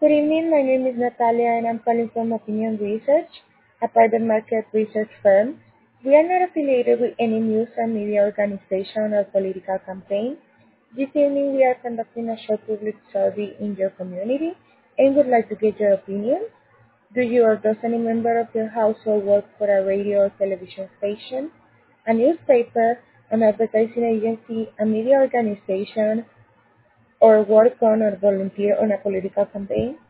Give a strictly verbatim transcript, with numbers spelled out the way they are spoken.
Good evening. My name is Natalia, and I'm calling from Opinion Research, a private market research firm. We are not affiliated with any news or media organization or political campaign. This evening, we are conducting a short public survey in your community and would like to get your opinion. Do you or does any member of your household work for a radio or television station, a newspaper, an advertising agency, a media organization, or work on or volunteer on a political campaign?